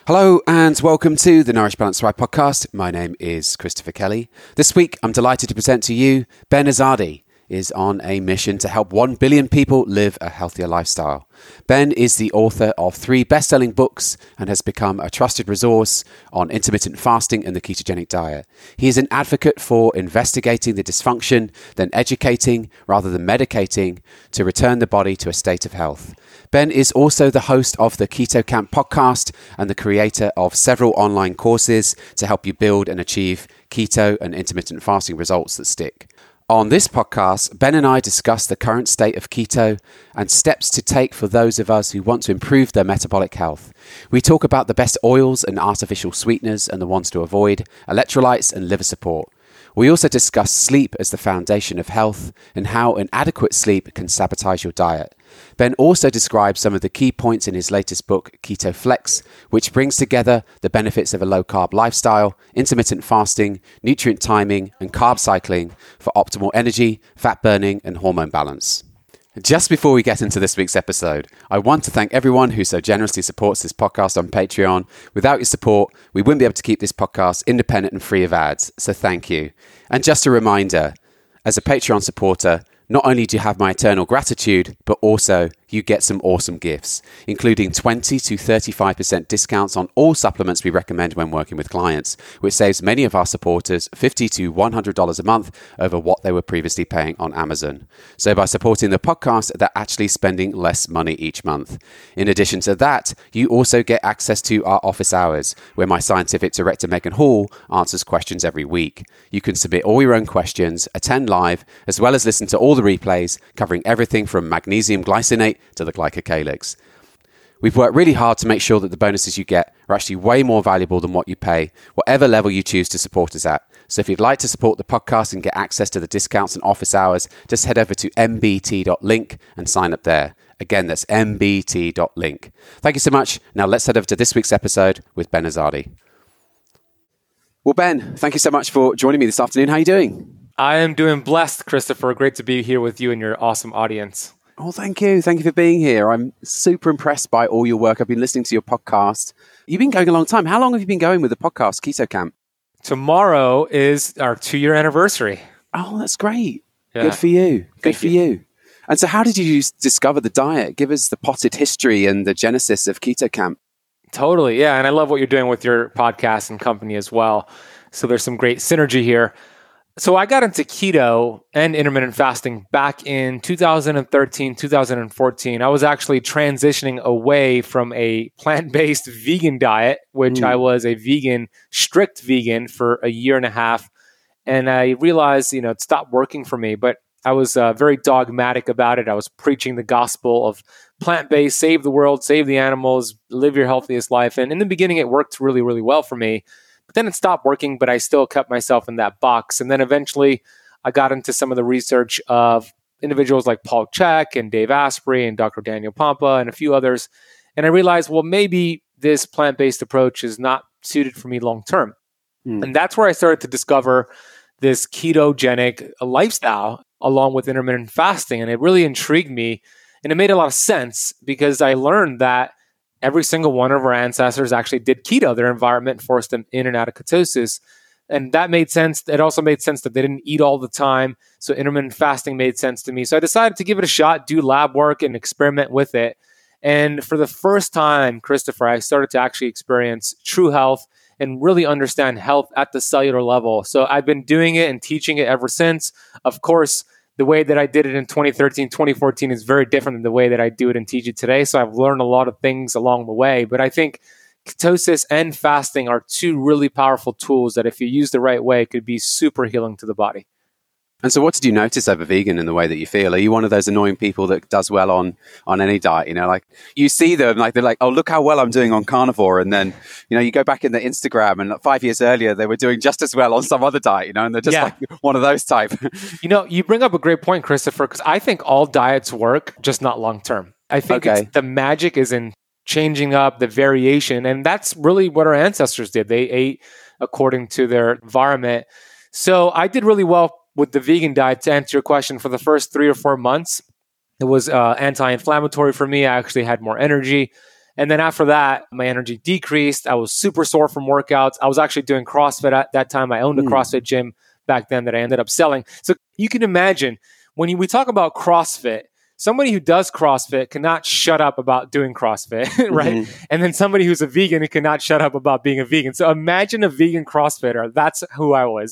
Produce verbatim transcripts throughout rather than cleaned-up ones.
Hello and welcome to the Nourish Balance Thrive podcast. My name is Christopher Kelly. This week, I'm delighted to present to you Ben Azadi is on a mission to help one billion people live a healthier lifestyle. Ben is the author of three best-selling books and has become a trusted resource on intermittent fasting and the ketogenic diet. He is an advocate for investigating the dysfunction, then educating rather than medicating to return the body to a state of health. Ben is also the host of the Keto Camp podcast and the creator of several online courses to help you build and achieve keto and intermittent fasting results that stick. On this podcast, Ben and I discuss the current state of keto and steps to take for those of us who want to improve their metabolic health. We talk about the best oils and artificial sweeteners and the ones to avoid, electrolytes and liver support. We also discuss sleep as the foundation of health and how inadequate sleep can sabotage your diet. Ben also describes some of the key points in his latest book, Keto Flex, which brings together the benefits of a low-carb lifestyle, intermittent fasting, nutrient timing, and carb cycling for optimal energy, fat burning, and hormone balance. Just before we get into this week's episode, I want to thank everyone who so generously supports this podcast on Patreon. Without your support, we wouldn't be able to keep this podcast independent and free of ads, so thank you. And just a reminder, as a Patreon supporter, not only do you have my eternal gratitude, but also you get some awesome gifts, including twenty to thirty-five percent discounts on all supplements we recommend when working with clients, which saves many of our supporters fifty to one hundred dollars a month over what they were previously paying on Amazon. So by supporting the podcast, they're actually spending less money each month. In addition to that, you also get access to our office hours, where my scientific director, Megan Hall, answers questions every week. You can submit all your own questions, attend live, as well as listen to all the replays, covering everything from magnesium glycinate to the glycocalyx. We've worked really hard to make sure that the bonuses you get are actually way more valuable than what you pay, whatever level you choose to support us at. So if you'd like to support the podcast and get access to the discounts and office hours, just head over to m b t dot link and sign up there. Again, that's m b t dot link. Thank you so much. Now let's head over to this week's episode with Ben Azadi. Well, Ben, thank you so much for joining me this afternoon. How are you doing? I am doing blessed, Christopher. Great to be here with you and your awesome audience. Oh, thank you. Thank you for being here. I'm super impressed by all your work. I've been listening to your podcast. You've been going a long time. How long have you been going with the podcast, Keto Camp? Tomorrow is our two-year anniversary. Oh, that's great. Yeah. Good for you. Good Thank for you. you. And so how did you discover the diet? Give us the potted history and the genesis of Keto Camp. Totally, yeah. And I love what you're doing with your podcast and company as well. So there's some great synergy here. So I got into keto and intermittent fasting back in two thousand thirteen, two thousand fourteen. I was actually transitioning away from a plant-based vegan diet, which mm. I was a vegan, strict vegan for a year and a half. And I realized, you know, it stopped working for me, but I was uh, very dogmatic about it. I was preaching the gospel of plant-based, save the world, save the animals, live your healthiest life. And in the beginning, it worked really, really well for me. But then it stopped working, but I still kept myself in that box. And then eventually I got into some of the research of individuals like Paul Chek and Dave Asprey and Doctor Daniel Pompa and a few others. And I realized, well, maybe this plant-based approach is not suited for me long-term. Mm. And that's where I started to discover this ketogenic lifestyle along with intermittent fasting. And it really intrigued me. And it made a lot of sense because I learned that every single one of our ancestors actually did keto. Their environment forced them in and out of ketosis. And that made sense. It also made sense that they didn't eat all the time. So intermittent fasting made sense to me. So I decided to give it a shot, do lab work and experiment with it. And for the first time, Christopher, I started to actually experience true health and really understand health at the cellular level. So I've been doing it and teaching it ever since. Of course, the way that I did it in twenty thirteen, twenty fourteen is very different than the way that I do it and teach it today. So I've learned a lot of things along the way. But I think ketosis and fasting are two really powerful tools that if you use the right way, could be super healing to the body. And so what did you notice over vegan in the way that you feel? Are you one of those annoying people that does well on, on any diet? You know, like you see them, like they're like, oh, look how well I'm doing on carnivore. And then, you know, you go back in the Instagram and like five years earlier, they were doing just as well on some other diet, you know, and they're just yeah. like one of those type. You know, you bring up a great point, Christopher, because I think all diets work, just not long-term. I think okay. it's, the magic is in changing up the variation. And that's really what our ancestors did. They ate according to their environment. So I did really well with the vegan diet, to answer your question. For the first three or four months, it was uh, anti-inflammatory for me. I actually had more energy. And then after that, my energy decreased. I was super sore from workouts. I was actually doing CrossFit at that time. I owned a mm. CrossFit gym back then that I ended up selling. So you can imagine when you, we talk about CrossFit, somebody who does CrossFit cannot shut up about doing CrossFit, right? Mm-hmm. And then somebody who's a vegan who cannot shut up about being a vegan. So imagine a vegan CrossFitter. That's who I was.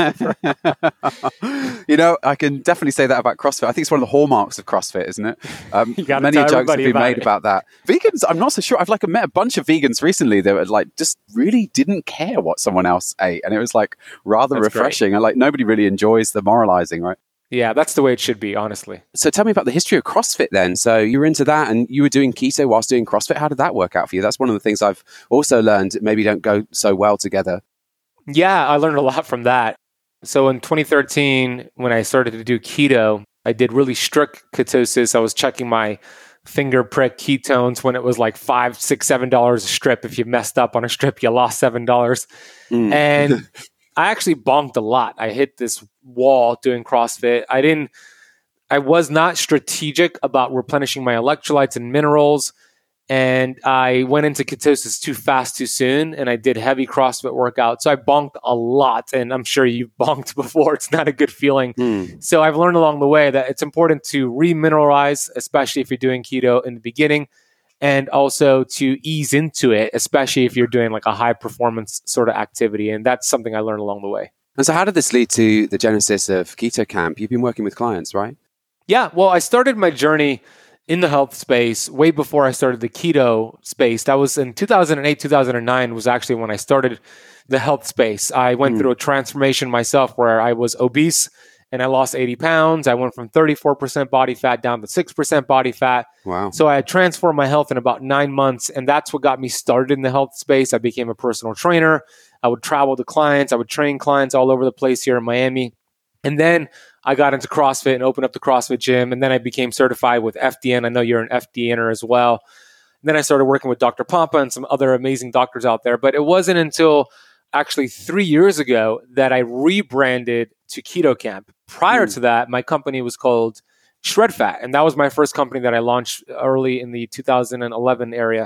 You know, I can definitely say that about CrossFit. I think it's one of the hallmarks of CrossFit, isn't it? Um, many jokes have been about made it. about that. Vegans, I'm not so sure. I've like met a bunch of vegans recently that were like just really didn't care what someone else ate, and it was like rather That's refreshing. Great. And like nobody really enjoys the moralizing, right? Yeah, that's the way it should be, honestly. So tell me about the history of CrossFit then. So you were into that and you were doing keto whilst doing CrossFit. How did that work out for you? That's one of the things I've also learned maybe don't go so well together. Yeah, I learned a lot from that. So in twenty thirteen, when I started to do keto, I did really strict ketosis. I was checking my finger prick ketones when it was like five, six, seven dollars a strip. If you messed up on a strip, you lost seven dollars. Mm. And I actually bonked a lot. I hit this wall doing CrossFit. I didn't, I was not strategic about replenishing my electrolytes and minerals. And I went into ketosis too fast, too soon. And I did heavy CrossFit workouts. So I bonked a lot. And I'm sure you've bonked before. It's not a good feeling. Mm. So I've learned along the way that it's important to remineralize, especially if you're doing keto in the beginning. And also to ease into it, especially if you're doing like a high performance sort of activity. And that's something I learned along the way. And so how did this lead to the genesis of Keto Camp? You've been working with clients, right? Yeah. Well, I started my journey in the health space way before I started the keto space. That was in two thousand eight, two thousand nine was actually when I started the health space. I went mm. through a transformation myself where I was obese and I lost eighty pounds. I went from thirty-four percent body fat down to six percent body fat. Wow. So I had transformed my health in about nine months. And that's what got me started in the health space. I became a personal trainer. I would travel to clients. I would train clients all over the place here in Miami. And then I got into CrossFit and opened up the CrossFit gym. And then I became certified with F D N. I know you're an F D N-er as well. And then I started working with Doctor Pompa and some other amazing doctors out there. But it wasn't until actually three years ago that I rebranded to Keto Camp. Prior mm. to that, my company was called Shred Fat. And that was my first company that I launched early in the two thousand eleven area.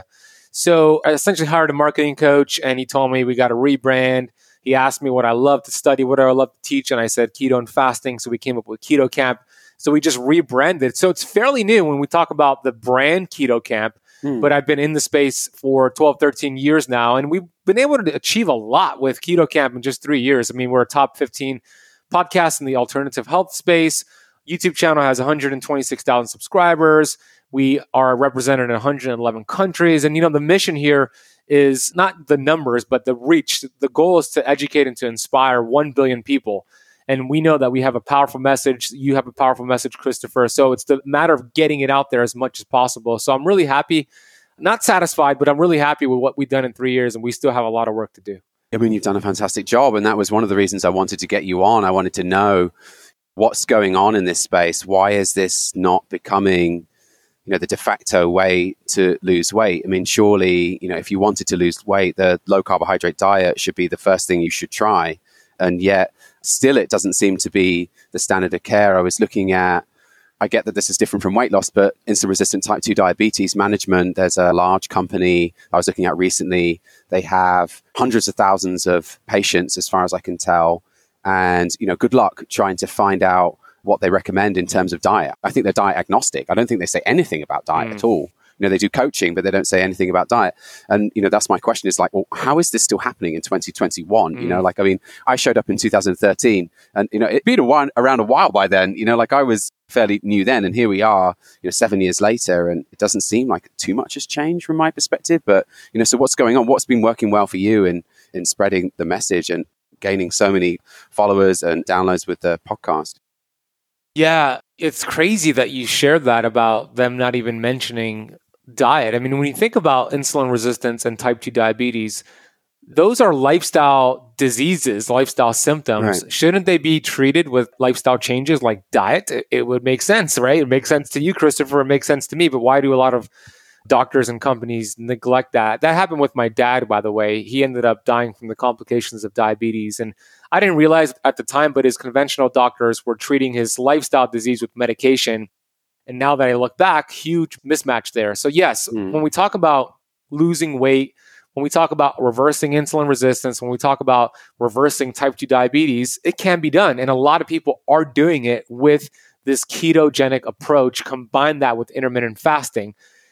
So I essentially hired a marketing coach and he told me we got to rebrand. He asked me what I love to study, what I love to teach. And I said keto and fasting. So we came up with Keto Camp. So we just rebranded. So it's fairly new when we talk about the brand Keto Camp. Mm. But I've been in the space for twelve, thirteen years now. And we've been able to achieve a lot with Keto Camp in just three years. I mean, we're a top fifteen podcast in the alternative health space. YouTube channel has one hundred twenty-six thousand subscribers. We are represented in one hundred eleven countries. And, you know, the mission here is not the numbers, but the reach. The goal is to educate and to inspire one billion people. And we know that we have a powerful message. You have a powerful message, Christopher. So it's the matter of getting it out there as much as possible. So I'm really happy, not satisfied, but I'm really happy with what we've done in three years. And we still have a lot of work to do. I mean, you've done a fantastic job. And that was one of the reasons I wanted to get you on. I wanted to know what's going on in this space. Why is this not becoming, you know, the de facto way to lose weight? I mean, surely, you know, if you wanted to lose weight, the low carbohydrate diet should be the first thing you should try. And yet still, it doesn't seem to be the standard of care. I was looking at, I get that this is different from weight loss, but insulin-resistant type two diabetes management, there's a large company I was looking at recently. They have hundreds of thousands of patients, as far as I can tell. And, you know, good luck trying to find out what they recommend in terms of diet. I think they're diet agnostic. I don't think they say anything about diet mm. at all. You know, they do coaching, but they don't say anything about diet. And, you know, that's my question is like, well, how is this still happening in twenty twenty-one? Mm. You know, like, I mean, I showed up in two thousand thirteen and, you know, it'd been a while, around a while by then, you know, like I was fairly new then. And here we are, you know, seven years later, and it doesn't seem like too much has changed from my perspective. But, you know, so what's going on? What's been working well for you in, in spreading the message and gaining so many followers and downloads with the podcast? Yeah, it's crazy that you shared that about them not even mentioning diet. I mean, when you think about insulin resistance and type two diabetes, those are lifestyle diseases, lifestyle symptoms. Right. Shouldn't they be treated with lifestyle changes like diet? It, it would make sense, right? It makes sense to you, Christopher. It makes sense to me. But why do a lot of doctors and companies neglect that? That happened with my dad, by the way. He ended up dying from the complications of diabetes. And I didn't realize at the time, but his conventional doctors were treating his lifestyle disease with medication. And now that I look back, huge mismatch there. So yes, mm. when we talk about losing weight, when we talk about reversing insulin resistance, when we talk about reversing type two diabetes, it can be done. And a lot of people are doing it with this ketogenic approach. Combine that with intermittent fasting.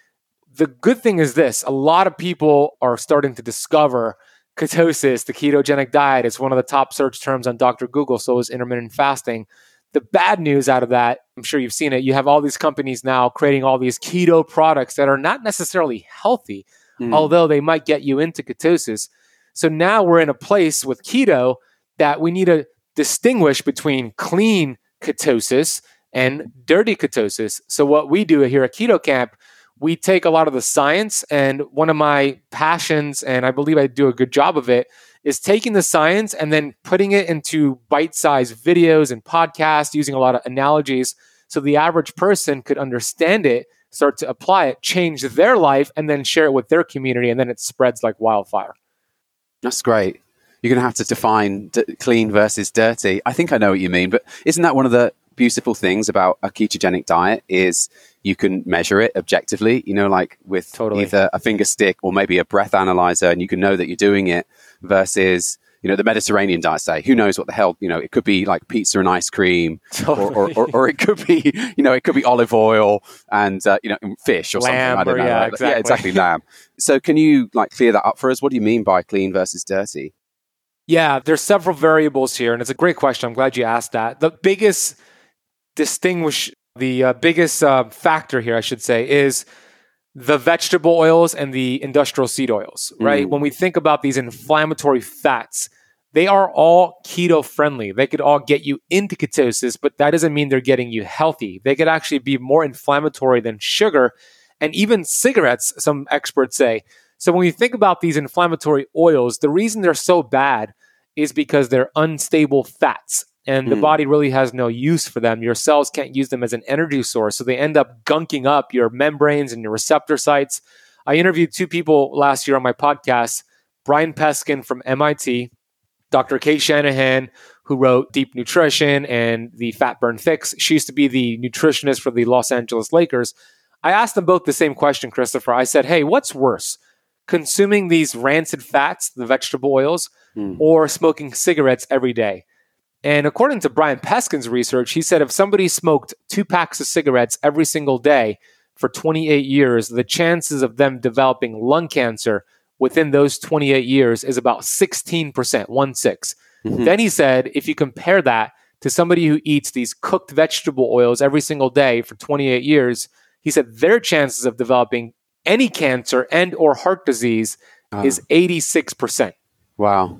The good thing is this, a lot of people are starting to discover ketosis, the ketogenic diet. It's one of the top search terms on Doctor Google, so is intermittent fasting. The bad news out of that, I'm sure you've seen it, you have all these companies now creating all these keto products that are not necessarily healthy, mm. although they might get you into ketosis. So now we're in a place with keto that we need to distinguish between clean ketosis and dirty ketosis. So what we do here at Keto Camp, we take a lot of the science, and one of my passions, and I believe I do a good job of it, is taking the science and then putting it into bite-sized videos and podcasts, using a lot of analogies so the average person could understand it, start to apply it, change their life, and then share it with their community, and then it spreads like wildfire. That's great. You're going to have to define d- clean versus dirty. I think I know what you mean, but isn't that one of the beautiful things about a ketogenic diet is you can measure it objectively, you know, like with totally. Either a finger stick or maybe a breath analyzer, and you can know that you're doing it versus, you know, the Mediterranean diet, say, who knows what the hell, you know, it could be like pizza and ice cream totally. or, or, or, or it could be, you know, it could be olive oil and, uh, you know, fish or lamb something. I don't or, know. Yeah, like, exactly. yeah, exactly. Lamb. So can you like clear that up for us? What do you mean by clean versus dirty? Yeah, there's several variables here, and it's a great question. I'm glad you asked that. The biggest distinguish, the uh, biggest uh, factor here, I should say, is the vegetable oils and the industrial seed oils, right? Mm. When we think about these inflammatory fats, they are all keto friendly. They could all get you into ketosis, but that doesn't mean they're getting you healthy. They could actually be more inflammatory than sugar and even cigarettes, some experts say. So when you think about these inflammatory oils, the reason they're so bad is because they're unstable fats, and the mm. body really has no use for them. Your cells can't use them as an energy source, so they end up gunking up your membranes and your receptor sites. I interviewed two people last year on my podcast, Brian Peskin from M I T, Doctor Kate Shanahan, who wrote Deep Nutrition and the Fat Burn Fix. She used to be the nutritionist for the Los Angeles Lakers. I asked them both the same question, Christopher. I said, hey, what's worse? Consuming these rancid fats, the vegetable oils, mm. or smoking cigarettes every day? And according to Brian Peskin's research, he said if somebody smoked two packs of cigarettes every single day for twenty-eight years, the chances of them developing lung cancer within those twenty-eight years is about sixteen percent, one six. Mm-hmm. Then he said, if you compare that to somebody who eats these cooked vegetable oils every single day for twenty-eight years, he said their chances of developing any cancer and or heart disease uh, is eighty-six percent. Wow.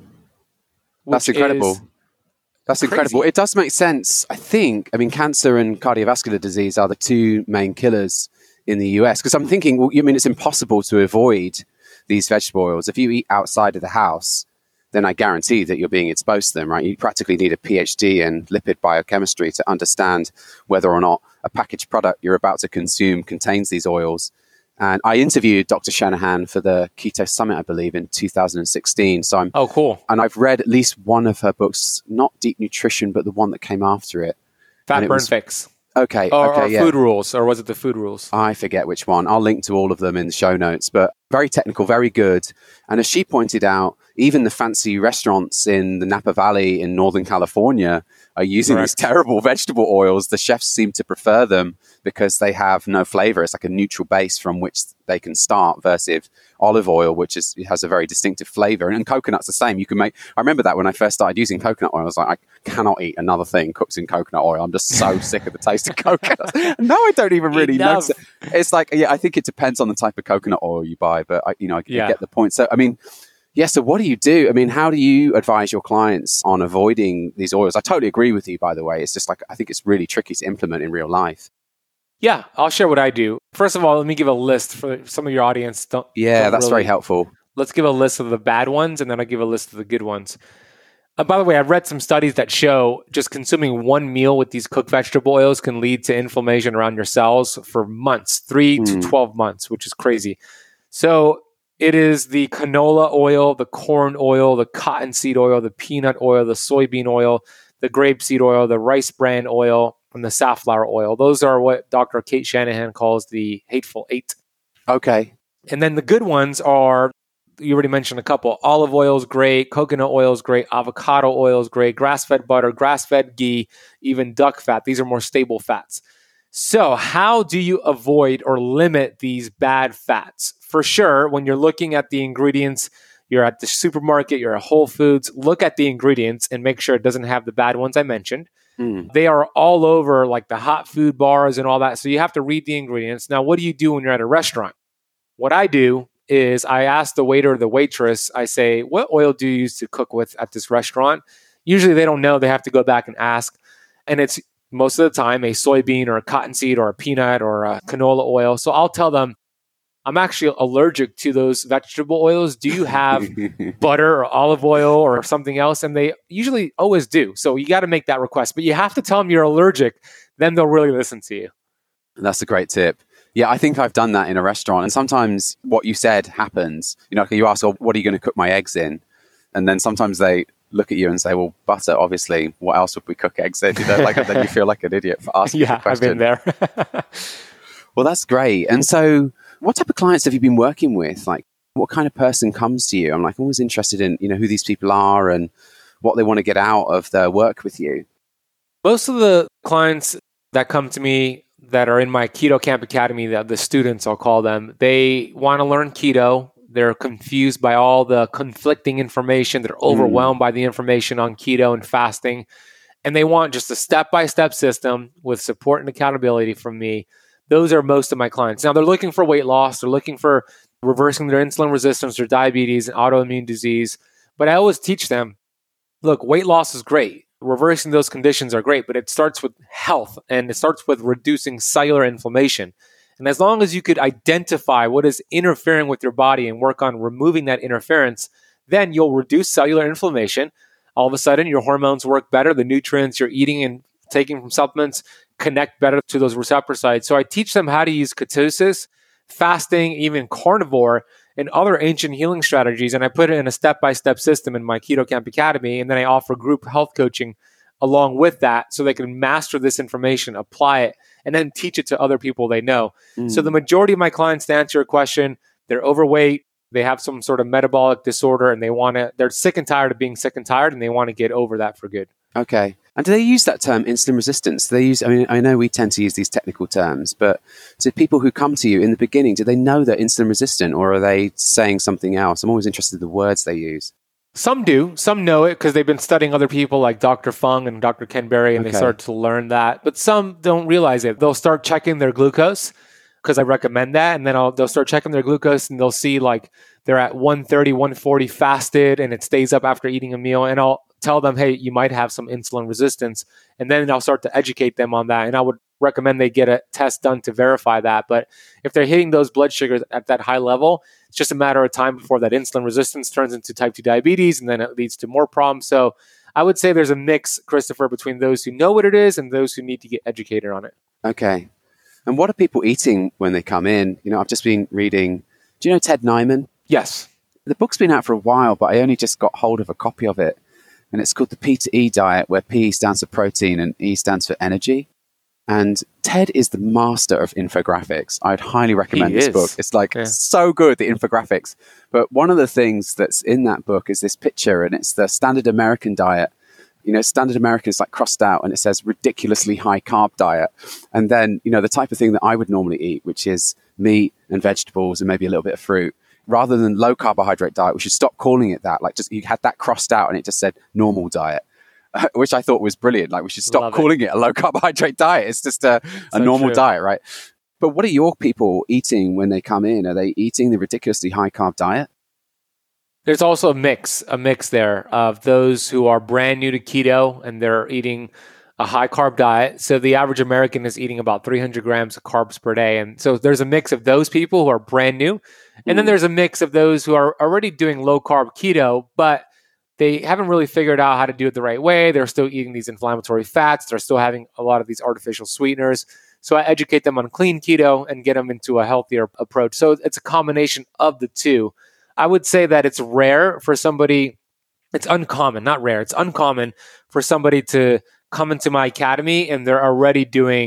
That's incredible. That's crazy. Incredible. It does make sense, I think. I mean, cancer and cardiovascular disease are the two main killers in the U S. Because I'm thinking, well, you mean it's impossible to avoid these vegetable oils. If you eat outside of the house, then I guarantee that you're being exposed to them, right? You practically need a PhD in lipid biochemistry to understand whether or not a packaged product you're about to consume contains these oils. And I interviewed Doctor Shanahan for the Keto Summit, I believe, in two thousand sixteen. So I'm oh, cool. And I've read at least one of her books, not Deep Nutrition, but the one that came after it. Fat Burn was, Fix. Okay. Or, okay, or yeah. Food Rules, or was it the Food Rules? I forget which one. I'll link to all of them in the show notes, but very technical, very good. And as she pointed out, even the fancy restaurants in the Napa Valley in Northern California are using Correct. These terrible vegetable oils. The chefs seem to prefer them because they have no flavor. It's like a neutral base from which they can start versus olive oil, which is it has a very distinctive flavor. And, and coconut's the same. You can make, I remember that when I first started using coconut oil, I was like, I cannot eat another thing cooked in coconut oil. I'm just so sick of the taste of coconut. No, I don't even really Enough. notice it. It's like, yeah, I think it depends on the type of coconut oil you buy, but I, you know, I, yeah. I get the point. So, I mean, yeah, so what do you do? I mean, how do you advise your clients on avoiding these oils? I totally agree with you, by the way. It's just like, I think it's really tricky to implement in real life. Yeah, I'll share what I do. First of all, let me give a list for some of your audience. Don't, yeah, don't that's really, very helpful. Let's give a list of the bad ones, and then I'll give a list of the good ones. Uh, by the way, I've read some studies that show just consuming one meal with these cooked vegetable oils can lead to inflammation around your cells for months, three mm. to twelve months, which is crazy. So it is the canola oil, the corn oil, the cottonseed oil, the peanut oil, the soybean oil, the grapeseed oil, the rice bran oil, and the safflower oil. Those are what Doctor Kate Shanahan calls the hateful eight. Okay. And then the good ones are, you already mentioned a couple. Olive oil is great. Coconut oil is great. Avocado oil is great. Grass-fed butter, grass-fed ghee, even duck fat. These are more stable fats. So how do you avoid or limit these bad fats? For sure, when you're looking at the ingredients, you're at the supermarket, you're at Whole Foods, look at the ingredients and make sure it doesn't have the bad ones I mentioned. Mm. They are all over like the hot food bars and all that. So you have to read the ingredients. Now, what do you do when you're at a restaurant? What I do is I ask the waiter or the waitress, I say, what oil do you use to cook with at this restaurant? Usually they don't know. They have to go back and ask. And it's most of the time a soybean or a cottonseed or a peanut or a canola oil. So I'll tell them, I'm actually allergic to those vegetable oils. Do you have butter or olive oil or something else? And they usually always do. So you got to make that request. But you have to tell them you're allergic. Then they'll really listen to you. That's a great tip. Yeah, I think I've done that in a restaurant. And sometimes what you said happens. You know, you ask, oh, what are you going to cook my eggs in? And then sometimes they look at you and say, well, butter, obviously. What else would we cook eggs in? You know, like, then you feel like an idiot for asking yeah, the question. Yeah, I've been there. Well, that's great. And so what type of clients have you been working with? Like, what kind of person comes to you? I'm like always interested in, you know, who these people are and what they want to get out of their work with you. Most of the clients that come to me that are in my Keto Camp Academy, the, the students, I'll call them, they want to learn keto. They're confused by all the conflicting information. They're overwhelmed mm. by the information on keto and fasting. And they want just a step-by-step system with support and accountability from me. Those are most of my clients. Now, they're looking for weight loss. They're looking for reversing their insulin resistance, their diabetes, and autoimmune disease. But I always teach them, look, weight loss is great. Reversing those conditions are great, but it starts with health and it starts with reducing cellular inflammation. And as long as you could identify what is interfering with your body and work on removing that interference, then you'll reduce cellular inflammation. All of a sudden, your hormones work better. The nutrients you're eating and taking from supplements connect better to those receptor sites. So I teach them how to use ketosis, fasting, even carnivore, and other ancient healing strategies. And I put it in a step-by-step system in my Keto Camp Academy. And then I offer group health coaching along with that so they can master this information, apply it, and then teach it to other people they know. Mm. So the majority of my clients, to answer your question, they're overweight, they have some sort of metabolic disorder, and they want to, they're sick and tired of being sick and tired, and they want to get over that for good. Okay. And do they use that term insulin resistance? Do they use, I mean, I know we tend to use these technical terms, but to people who come to you in the beginning, do they know they're insulin resistant or are they saying something else? I'm always interested in the words they use. Some do. Some know it because they've been studying other people like Doctor Fung and Doctor Ken Berry, and okay. they start to learn that. But some don't realize it. They'll start checking their glucose because I recommend that. And then I'll, they'll start checking their glucose and they'll see like they're at one thirty, one forty fasted and it stays up after eating a meal. And I'll tell them, hey, you might have some insulin resistance. And then I'll start to educate them on that. And I would recommend they get a test done to verify that. But if they're hitting those blood sugars at that high level, it's just a matter of time before that insulin resistance turns into type two diabetes, and then it leads to more problems. So I would say there's a mix, Christopher, between those who know what it is and those who need to get educated on it. Okay. And what are people eating when they come in? You know, I've just been reading, do you know Ted Nyman? Yes. The book's been out for a while, but I only just got hold of a copy of it. And it's called the P to E diet, where P stands for protein and E stands for energy. And Ted is the master of infographics. I'd highly recommend he this is. book. It's like yeah. so good, the infographics. But one of the things that's in that book is this picture, and it's the standard American diet. You know, standard American is like crossed out and it says ridiculously high carb diet. And then, you know, the type of thing that I would normally eat, which is meat and vegetables and maybe a little bit of fruit, rather than low carbohydrate diet. We should stop calling it that. Like just, you had that crossed out and it just said normal diet. Which I thought was brilliant. Like we should stop Love calling it. it a low carbohydrate diet. It's just a, a so normal true. diet, right? But what are your people eating when they come in? Are they eating the ridiculously high carb diet? There's also a mix, a mix there of those who are brand new to keto and they're eating a high carb diet. So the average American is eating about three hundred grams of carbs per day. And so there's a mix of those people who are brand new. And mm. then there's a mix of those who are already doing low carb keto, but they haven't really figured out how to do it the right way. They're still eating these inflammatory fats. They're still having a lot of these artificial sweeteners. So I educate them on clean keto and get them into a healthier approach. So it's a combination of the two. I would say that it's rare for somebody, it's uncommon, not rare. It's uncommon for somebody to come into my academy and they're already doing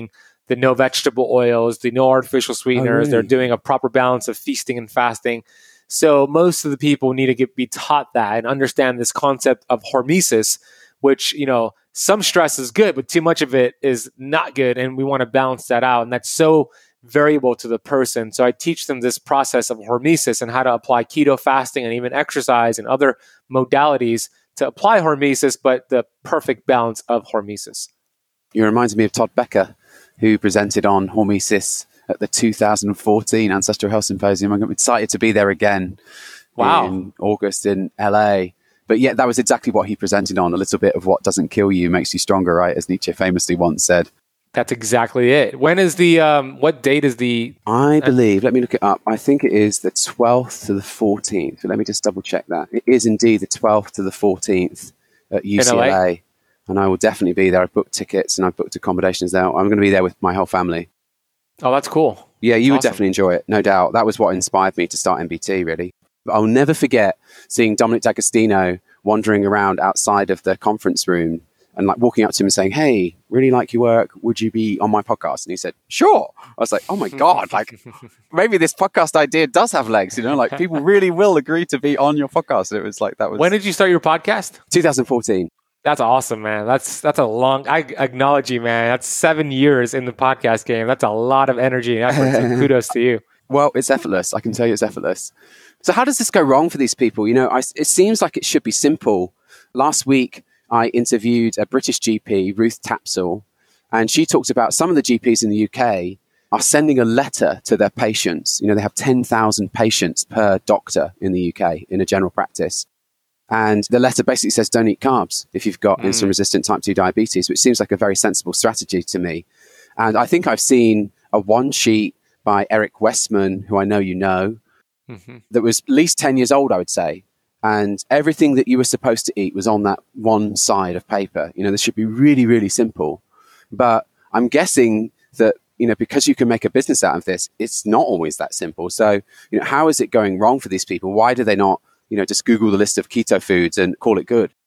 the no vegetable oils, the no artificial sweeteners. Oh, really? They're doing a proper balance of feasting and fasting. So most of the people need to get, be taught that and understand this concept of hormesis, which, you know, some stress is good, but too much of it is not good. And we want to balance that out. And that's so variable to the person. So I teach them this process of hormesis and how to apply keto fasting and even exercise and other modalities to apply hormesis, but the perfect balance of hormesis. You reminds me of Todd Becker, who presented on hormesis at the two thousand fourteen Ancestral Health Symposium. I'm excited to be there again Wow. in August in L A. But yeah, that was exactly what he presented on. A little bit of what doesn't kill you makes you stronger, right? As Nietzsche famously once said. That's exactly it. When is the, um, what date is the... I believe, let me look it up. I think it is the twelfth to the fourteenth. Let me just double check that. It is indeed the twelfth to the fourteenth at U C L A. In L A? And I will definitely be there. I've booked tickets and I've booked accommodations there. I'm going to be there with my whole family. Oh, that's cool. Yeah, you would Awesome. definitely enjoy it, no doubt. That was what inspired me to start M B T, really. But I'll never forget seeing Dominic D'Agostino wandering around outside of the conference room and like walking up to him and saying, "Hey, really like your work. Would you be on my podcast?" And he said, "Sure." I was like, "Oh my God, like maybe this podcast idea does have legs, you know, like people really will agree to be on your podcast." And it was like, that was When did you start your podcast? twenty fourteen. That's awesome, man. That's that's a long, I acknowledge you, man. That's seven years in the podcast game. That's a lot of energy and effort. So kudos to you. Well, it's effortless. I can tell you it's effortless. So how does this go wrong for these people? You know, I, it seems like it should be simple. Last week, I interviewed a British G P, Ruth Tapsell, and she talked about some of the G Ps in the U K are sending a letter to their patients. You know, they have ten thousand patients per doctor in the U K in a general practice. And the letter basically says, don't eat carbs if you've got mm. insulin-resistant type two diabetes, which seems like a very sensible strategy to me. And I think I've seen a one sheet by Eric Westman, who I know you know, mm-hmm. that was at least ten years old, I would say. And everything that you were supposed to eat was on that one side of paper. You know, this should be really, really simple. But I'm guessing that, you know, because you can make a business out of this, it's not always that simple. So, you know, how is it going wrong for these people? Why do they not, you know, just Google the list of keto foods and call it good?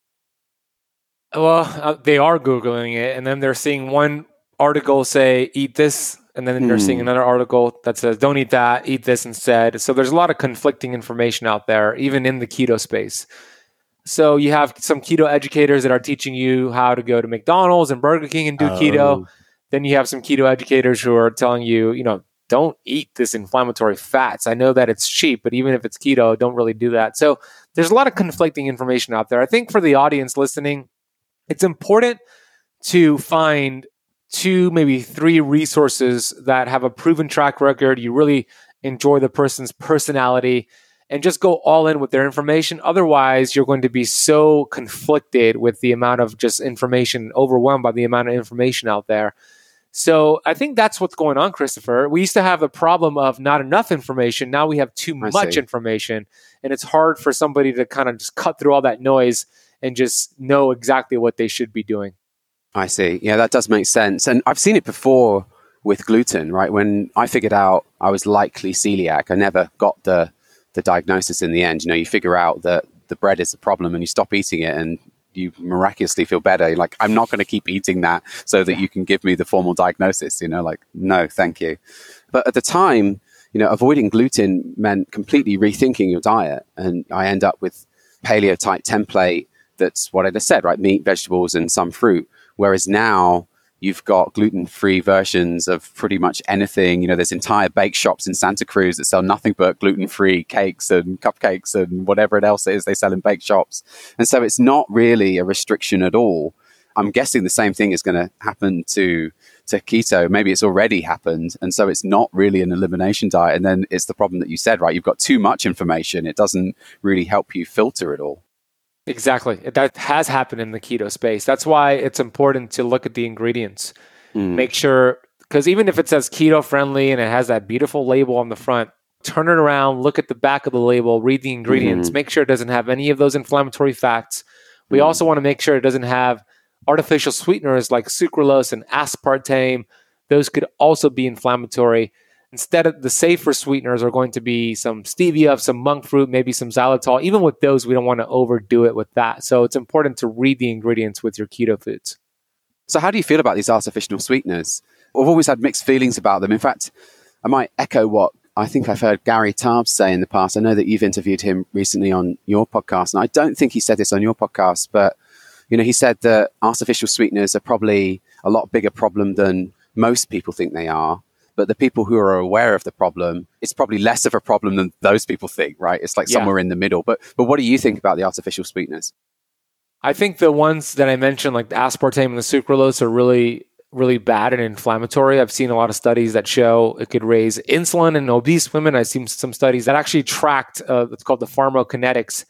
Well, uh, they are Googling it, and then they're seeing one article say, eat this, and then they're mm. seeing another article that says, don't eat that, eat this instead. So there's a lot of conflicting information out there, even in the keto space. So you have some keto educators that are teaching you how to go to McDonald's and Burger King and do oh. keto. Then you have some keto educators who are telling you, you know, don't eat this inflammatory fats. I know that it's cheap, but even if it's keto, don't really do that. So there's a lot of conflicting information out there. I think for the audience listening, it's important to find two, maybe three resources that have a proven track record. You really enjoy the person's personality and just go all in with their information. Otherwise, you're going to be so conflicted with the amount of just information, overwhelmed by the amount of information out there. So I think that's what's going on, Christopher. We used to have a problem of not enough information. Now we have too I much see. information, and it's hard for somebody to kind of just cut through all that noise and just know exactly what they should be doing. I see. Yeah, that does make sense. And I've seen it before with gluten, right? When I figured out I was likely celiac, I never got the the diagnosis in the end. You know, you figure out that the bread is the problem and you stop eating it and you miraculously feel better. You're like, I'm not going to keep eating that so that you can give me the formal diagnosis, you know, like, no, thank you. But at the time, you know, avoiding gluten meant completely rethinking your diet. And I end up with paleo type template. That's what I just said, right? Meat, vegetables, and some fruit. Whereas now you've got gluten-free versions of pretty much anything. You know, there's entire bake shops in Santa Cruz that sell nothing but gluten-free cakes and cupcakes and whatever else it is they sell in bake shops. And so it's not really a restriction at all. I'm guessing the same thing is going to happen to, to keto. Maybe it's already happened. And so it's not really an elimination diet. And then it's the problem that you said, right? You've got too much information. It doesn't really help you filter it all. Exactly. That has happened in the keto space. That's why it's important to look at the ingredients. Mm. Make sure, because even if it says keto friendly and it has that beautiful label on the front, turn it around, look at the back of the label, read the ingredients, mm. make sure it doesn't have any of those inflammatory fats. We mm. also want to make sure it doesn't have artificial sweeteners like sucralose and aspartame. Those could also be inflammatory. Instead of the safer sweeteners are going to be some stevia, some monk fruit, maybe some xylitol. Even with those, we don't want to overdo it with that. So it's important to read the ingredients with your keto foods. So how do you feel about these artificial sweeteners? I've always had mixed feelings about them. In fact, I might echo what I think I've heard Gary Taubes say in the past. I know that you've interviewed him recently on your podcast, and I don't think he said this on your podcast, but you know, he said that artificial sweeteners are probably a lot bigger problem than most people think they are. But the people who are aware of the problem, it's probably less of a problem than those people think, right? It's like Yeah. somewhere in the middle. But but what do you think about the artificial sweeteners? I think the ones that I mentioned, like the aspartame and the sucralose, are really, really bad and inflammatory. I've seen a lot of studies that show it could raise insulin in obese women. I've seen some studies that actually tracked, uh, it's called the pharmacokinetics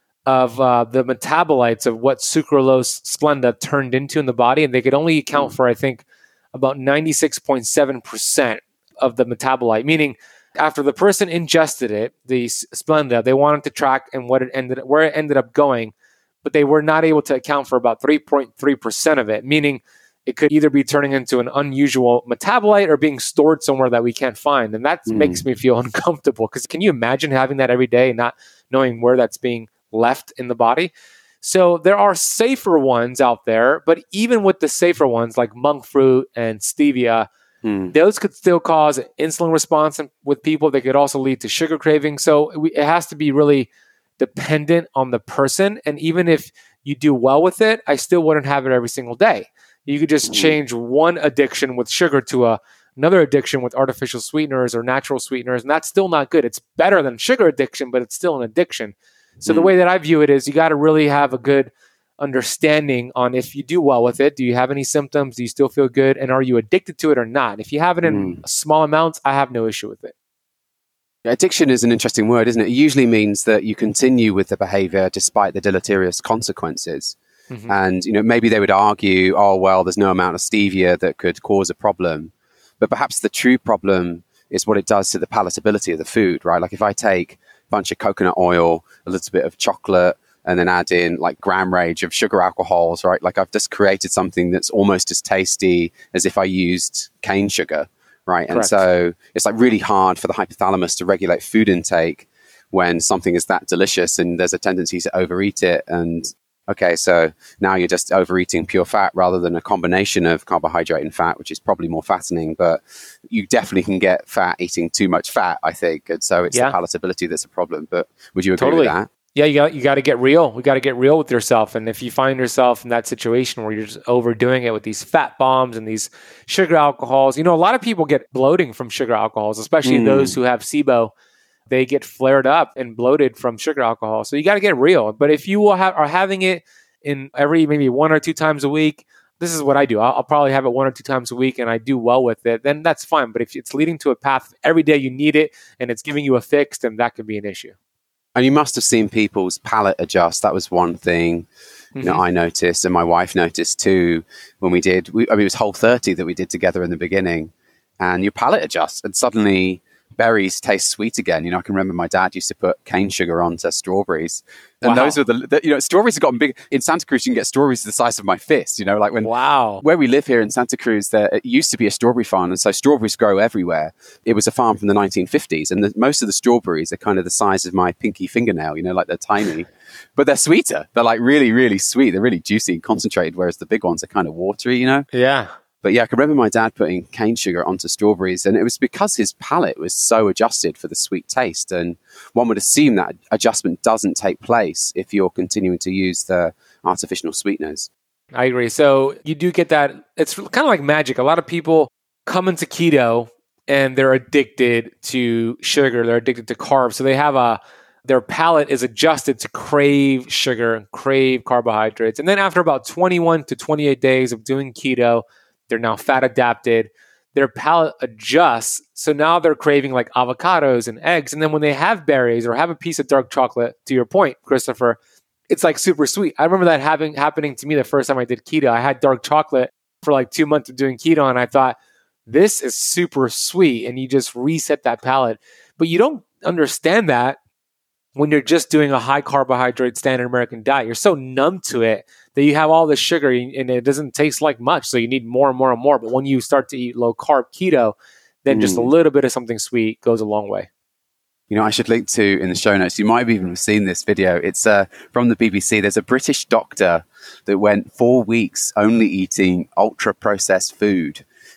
of uh, the metabolites of what sucralose Splenda turned into in the body. And they could only account for, I think, about ninety-six point seven percent of the metabolite, meaning after the person ingested it, the Splenda, they wanted to track and what it ended, where it ended up going, but they were not able to account for about three point three percent of it, meaning it could either be turning into an unusual metabolite or being stored somewhere that we can't find. And that mm. makes me feel uncomfortable, because can you imagine having that every day and not knowing where that's being left in the body? So there are safer ones out there, but even with the safer ones like monk fruit and stevia, mm. those could still cause insulin response with people. They could also lead to sugar craving. So it has to be really dependent on the person. And even if you do well with it, I still wouldn't have it every single day. You could just change one addiction with sugar to a, another addiction with artificial sweeteners or natural sweeteners, and that's still not good. It's better than sugar addiction, but it's still an addiction. So mm. the way that I view it is you got to really have a good understanding on if you do well with it. Do you have any symptoms? Do you still feel good? And are you addicted to it or not? If you have it in mm. small amounts, I have no issue with it. Addiction is an interesting word, isn't it? It usually means that you continue with the behavior despite the deleterious consequences. Mm-hmm. And, you know, maybe they would argue, oh, well, there's no amount of stevia that could cause a problem. But perhaps the true problem is what it does to the palatability of the food, right? Like if I take a bunch of coconut oil, a little bit of chocolate, and then add in like gram range of sugar alcohols, right? Like I've just created something that's almost as tasty as if I used cane sugar. Right. Correct. And so it's like really hard for the hypothalamus to regulate food intake when something is that delicious, and there's a tendency to overeat it. And okay, so now you're just overeating pure fat rather than a combination of carbohydrate and fat, which is probably more fattening, but you definitely can get fat eating too much fat, I think. And so it's yeah. the palatability that's a problem. But would you agree totally. with that? Yeah, you got you got to get real. We got to get real with yourself. And if you find yourself in that situation where you're just overdoing it with these fat bombs and these sugar alcohols, you know, a lot of people get bloating from sugar alcohols, especially mm. those who have SIBO. They get flared up and bloated from sugar alcohol. So you got to get real. But if you will have, are having it in every maybe one or two times a week, this is what I do. I'll, I'll probably have it one or two times a week and I do well with it, then that's fine. But if it's leading to a path every day you need it and it's giving you a fix, then that could be an issue. And you must have seen people's palate adjust. That was one thing mm-hmm. you know, I noticed, and my wife noticed too when we did. We, I mean, it was Whole thirty that we did together in the beginning, and your palate adjusts, and suddenly berries taste sweet again. You know, I can remember my dad used to put cane sugar onto strawberries, and wow. those were the, the you know strawberries have gotten big in Santa Cruz. You can get strawberries the size of my fist. You know, like when wow, where we live here in Santa Cruz, there it used to be a strawberry farm, and so strawberries grow everywhere. It was a farm from the nineteen fifties, and the, most of the strawberries are kind of the size of my pinky fingernail. You know, like they're tiny, but they're sweeter. They're like really, really sweet. They're really juicy and concentrated, whereas the big ones are kind of watery. You know, yeah. But yeah, I can remember my dad putting cane sugar onto strawberries, and it was because his palate was so adjusted for the sweet taste. And one would assume that adjustment doesn't take place if you're continuing to use the artificial sweeteners. I agree. So you do get that. It's kind of like magic. A lot of people come into keto and they're addicted to sugar. They're addicted to carbs. So they have a, their palate is adjusted to crave sugar and crave carbohydrates. And then after about twenty-one to twenty-eight days of doing keto, they're now fat adapted. Their palate adjusts. So now they're craving like avocados and eggs. And then when they have berries or have a piece of dark chocolate, to your point, Christopher, it's like super sweet. I remember that having happening to me the first time I did keto. I had dark chocolate for like two months of doing keto. And I thought, this is super sweet. And you just reset that palate. But you don't understand that when you're just doing a high carbohydrate standard American diet. You're so numb to it that you have all the sugar and it doesn't taste like much. So you need more and more and more. But when you start to eat low carb keto, then mm. just a little bit of something sweet goes a long way. You know, I should link to in the show notes. You might have even seen this video. It's uh, from the B B C. There's a British doctor that went four weeks only eating ultra processed food.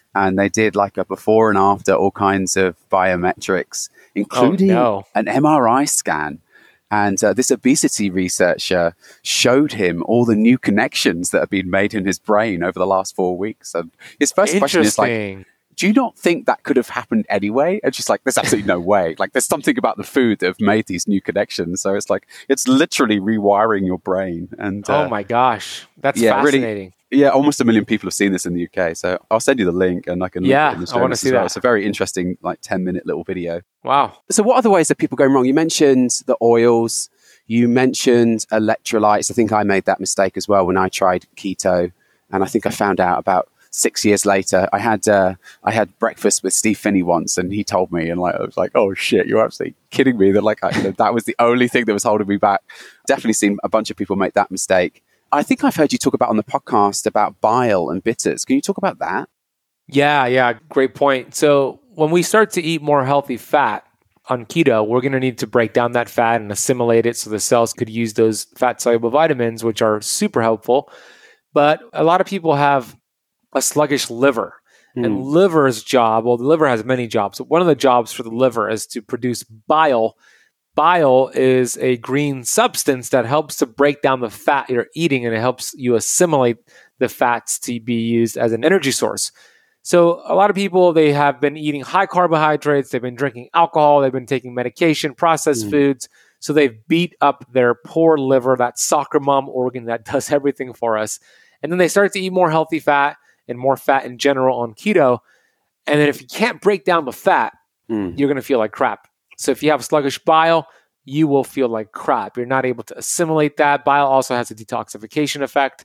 and they did like a before and after, all kinds of biometrics, including oh, no. an M R I scan. And uh, this obesity researcher showed him all the new connections that have been made in his brain over the last four weeks. And his first question is like, do you not think that could have happened anyway? And she's like, there's absolutely no way. Like, there's something about the food that have made these new connections. So it's like, it's literally rewiring your brain. And uh, oh my gosh, that's yeah, fascinating. Really, yeah, almost a million people have seen this in the U K. So I'll send you the link and I can yeah, link it in the I want to see well. that. It's a very interesting, like ten minute little video. Wow. So what are the ways that people go wrong? You mentioned the oils. You mentioned electrolytes. I think I made that mistake as well when I tried keto. And I think I found out about six years later, I had uh, I had breakfast with Steve Finney once, and he told me, and like I was like, "Oh shit, you're absolutely kidding me!" That like I, you know, that was the only thing that was holding me back. Definitely seen a bunch of people make that mistake. I think I've heard you talk about on the podcast about bile and bitters. Can you talk about that? Yeah, yeah, great point. So when we start to eat more healthy fat on keto, we're going to need to break down that fat and assimilate it so the cells could use those fat soluble vitamins, which are super helpful. But a lot of people have a sluggish liver. Mm. And liver's job, well, the liver has many jobs. But one of the jobs for the liver is to produce bile. Bile is a green substance that helps to break down the fat you're eating, and it helps you assimilate the fats to be used as an energy source. So a lot of people, they have been eating high carbohydrates, they've been drinking alcohol, they've been taking medication, processed mm. foods. So they've beat up their poor liver, that soccer mom organ that does everything for us. And then they start to eat more healthy fat and more fat in general on keto. And then if you can't break down the fat, mm. you're going to feel like crap. So if you have sluggish bile, you will feel like crap. You're not able to assimilate that. Bile also has a detoxification effect.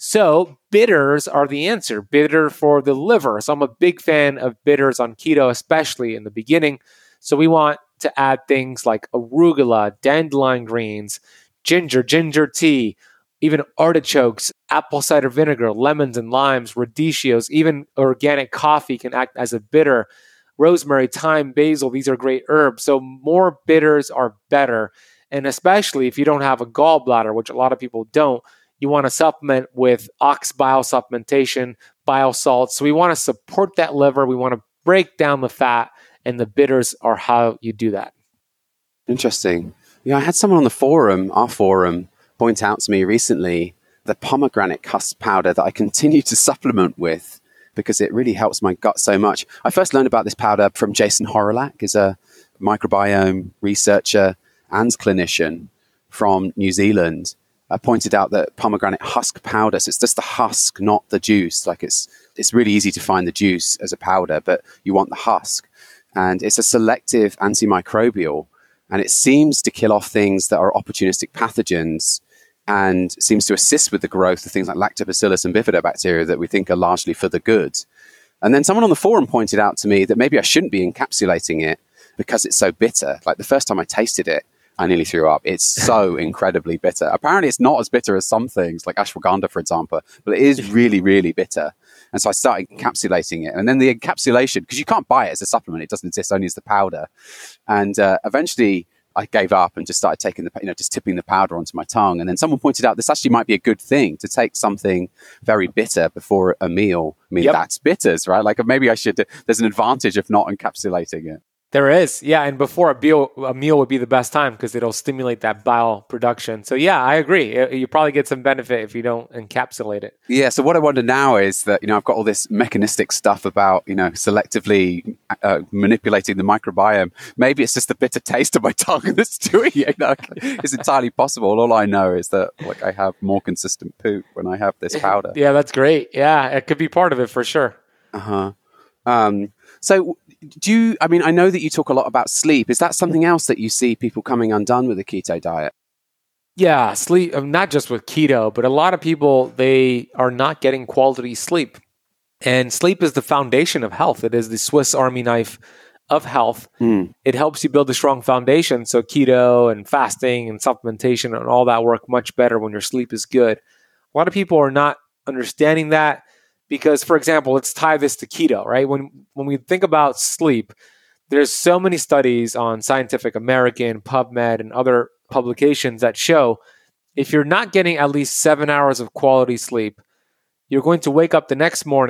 So bitters are the answer. Bitter for the liver. So I'm a big fan of bitters on keto, especially in the beginning. So we want to add things like arugula, dandelion greens, ginger, ginger tea, even artichokes, apple cider vinegar, lemons and limes, radicchios, even organic coffee can act as a bitter. Rosemary, thyme, basil, these are great herbs. So more bitters are better. And especially if you don't have a gallbladder, which a lot of people don't, you want to supplement with ox bile supplementation, bile salts. So we want to support that liver. We want to break down the fat, and the bitters are how you do that. Interesting. Yeah, I had someone on the forum, our forum, point out to me recently the pomegranate husk powder that I continue to supplement with because it really helps my gut so much. I first learned about this powder from Jason Horolak, who's a microbiome researcher and clinician from New Zealand. I pointed out that pomegranate husk powder, so it's just the husk, not the juice. Like it's it's really easy to find the juice as a powder, but you want the husk. And it's a selective antimicrobial, and it seems to kill off things that are opportunistic pathogens and seems to assist with the growth of things like lactobacillus and bifidobacteria that we think are largely for the good. And then someone on the forum pointed out to me that maybe I shouldn't be encapsulating it because it's so bitter. Like the first time I tasted it, I nearly threw up. It's so incredibly bitter. Apparently, it's not as bitter as some things, like ashwagandha, for example, but it is really, really bitter. And so I started encapsulating it. And then the encapsulation, because you can't buy it as a supplement, it doesn't exist only as the powder. And uh, eventually, I gave up and just started taking the, you know, just tipping the powder onto my tongue. And then someone pointed out this actually might be a good thing to take something very bitter before a meal. I mean, yep. That's bitters, right? Like maybe I should, there's an advantage of not encapsulating it. There is, yeah. And before a meal, a meal would be the best time because it'll stimulate that bile production. So yeah, I agree. You probably get some benefit if you don't encapsulate it. Yeah. So what I wonder now is that, you know, I've got all this mechanistic stuff about, you know, selectively uh, manipulating the microbiome. Maybe it's just the bitter taste of my tongue that's doing it. You know? It's entirely possible. All I know is that like I have more consistent poop when I have this powder. Yeah, that's great. Yeah, it could be part of it for sure. Uh-huh. Um, so do you, I mean, I know that you talk a lot about sleep. Is that something else that you see people coming undone with the keto diet? Yeah, sleep, not just with keto, but a lot of people, they are not getting quality sleep. And sleep is the foundation of health. It is the Swiss Army knife of health. Mm. It helps you build a strong foundation. So keto and fasting and supplementation and all that work much better when your sleep is good. A lot of people are not understanding that. Because, for example, let's tie this to keto, right? When when we think about sleep, there's so many studies on Scientific American, PubMed, and other publications that show if you're not getting at least seven hours of quality sleep, you're going to wake up the next morning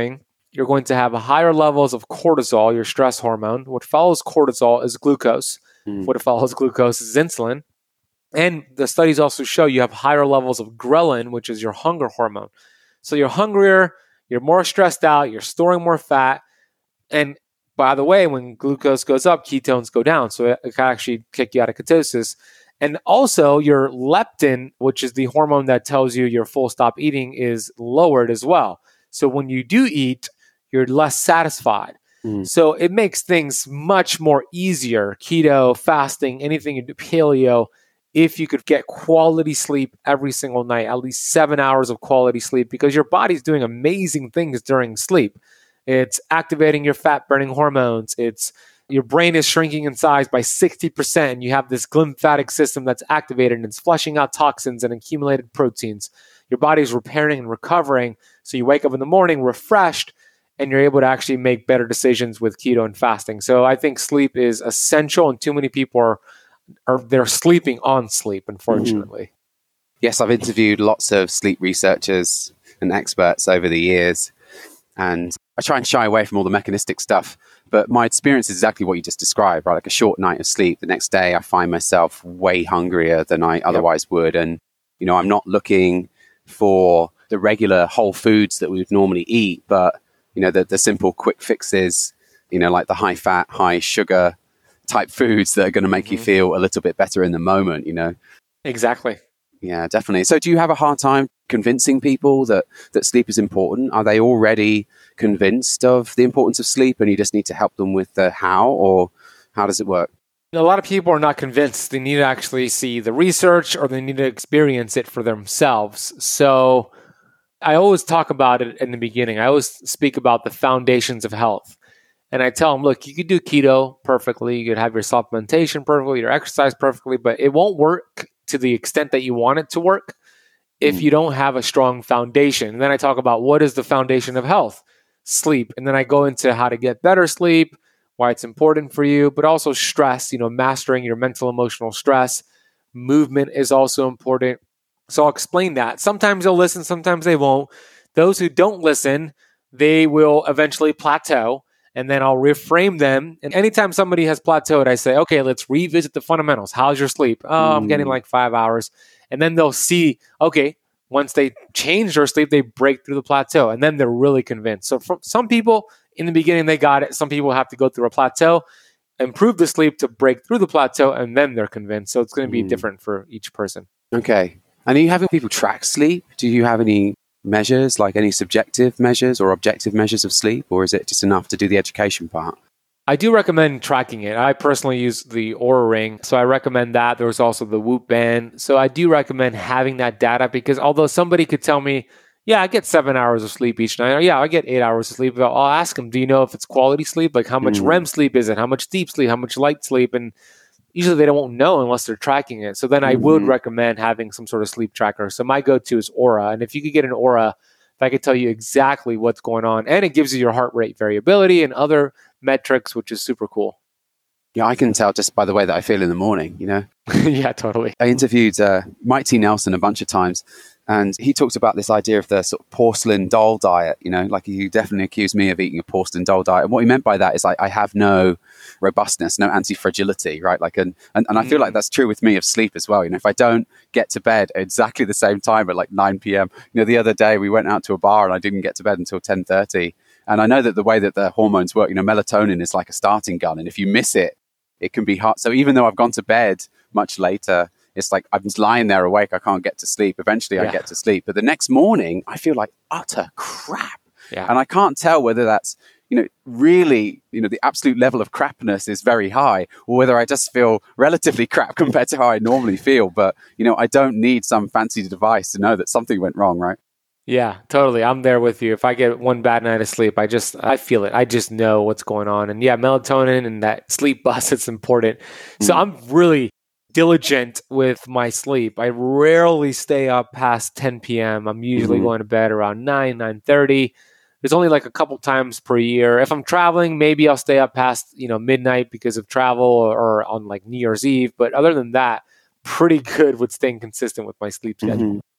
you're going to have higher levels of cortisol, your stress hormone. What follows cortisol is glucose. Mm. What follows glucose is insulin. And the studies also show you have higher levels of ghrelin, which is your hunger hormone. So you're hungrier, you're more stressed out, you're storing more fat. And by the way, when glucose goes up, ketones go down. So it, it can actually kick you out of ketosis. And also your leptin, which is the hormone that tells you you're full stop eating, is lowered as well. So when you do eat, you're less satisfied. Mm. So it makes things much more easier. Keto, fasting, anything you do, paleo, if you could get quality sleep every single night, at least seven hours of quality sleep, because your body's doing amazing things during sleep. It's activating your fat burning hormones. It's your brain is shrinking in size by sixty percent, and you have this glymphatic system that's activated and it's flushing out toxins and accumulated proteins. Your body is repairing and recovering. So you wake up in the morning refreshed, and you're able to actually make better decisions with keto and fasting. So I think sleep is essential, and too many people are, are they're sleeping on sleep, unfortunately. Mm. Yes, I've interviewed lots of sleep researchers and experts over the years, and I try and shy away from all the mechanistic stuff. But my experience is exactly what you just described, right? Like a short night of sleep. The next day, I find myself way hungrier than I otherwise yep. would. And, you know, I'm not looking for the regular whole foods that we would normally eat, but, you know, the, the simple quick fixes, you know, like the high fat, high sugar type foods that are going to make mm-hmm. you feel a little bit better in the moment, you know? Exactly. Yeah, definitely. So do you have a hard time convincing people that, that sleep is important? Are they already convinced of the importance of sleep and you just need to help them with the how, or how does it work? A lot of people are not convinced. They need to actually see the research or they need to experience it for themselves. So I always talk about it in the beginning. I always speak about the foundations of health. And I tell them, look, you could do keto perfectly. You could have your supplementation perfectly, your exercise perfectly, but it won't work to the extent that you want it to work if mm. you don't have a strong foundation. And then I talk about what is the foundation of health? Sleep. And then I go into how to get better sleep, why it's important for you, but also stress, you know, mastering your mental, emotional stress. Movement is also important. So I'll explain that. Sometimes they'll listen, sometimes they won't. Those who don't listen, they will eventually plateau. And then I'll reframe them. And anytime somebody has plateaued, I say, okay, let's revisit the fundamentals. How's your sleep? Oh, mm. I'm getting like five hours. And then they'll see, okay, once they change their sleep, they break through the plateau. And then they're really convinced. So for some people, in the beginning, they got it. Some people have to go through a plateau, improve the sleep to break through the plateau, and then they're convinced. So it's going to be mm. different for each person. Okay. And are you having people track sleep? Do you have any measures, like any subjective measures or objective measures of sleep, or is it just enough to do the education part? I do recommend tracking it. I personally use the Oura Ring, so I recommend that. There's also the Whoop Band. So I do recommend having that data because although somebody could tell me, yeah, I get seven hours of sleep each night, or yeah, I get eight hours of sleep, I'll ask them, do you know if it's quality sleep? Like how much mm. R E M sleep is it? How much deep sleep? How much light sleep? And usually they don't know unless they're tracking it. So then I mm-hmm. would recommend having some sort of sleep tracker. So my go-to is Oura. And if you could get an Oura, that could tell you exactly what's going on. And it gives you your heart rate variability and other metrics, which is super cool. Yeah, I can tell just by the way that I feel in the morning, you know? Yeah, totally. I interviewed uh, Mike T. Nelson a bunch of times, and he talked about this idea of the sort of porcelain doll diet, you know, like he definitely accused me of eating a porcelain doll diet. And what he meant by that is like, I have no robustness, no anti-fragility, right? Like, and, and, and I feel mm. like that's true with me of sleep as well. You know, if I don't get to bed at exactly the same time at like nine p.m., you know, the other day we went out to a bar and I didn't get to bed until ten thirty. And I know that the way that the hormones work, you know, melatonin is like a starting gun. And if you miss it, it can be hard. So even though I've gone to bed much later, it's like I'm just lying there awake. I can't get to sleep. Eventually yeah. I get to sleep. But the next morning, I feel like utter crap. Yeah. And I can't tell whether that's, you know, really, you know, the absolute level of crapness is very high or whether I just feel relatively crap compared to how I normally feel. But, you know, I don't need some fancy device to know that something went wrong, right? Yeah, totally. I'm there with you. If I get one bad night of sleep, I just, I feel it. I just know what's going on. And yeah, melatonin and that sleep bus, it's important. Mm. So I'm really diligent with my sleep. I rarely stay up past ten p.m. I'm usually mm-hmm. going to bed around nine, nine thirty. There's only like a couple times per year. If I'm traveling, maybe I'll stay up past, you know, midnight because of travel or, or on like New Year's Eve. But other than that, pretty good with staying consistent with my sleep schedule. Mm-hmm.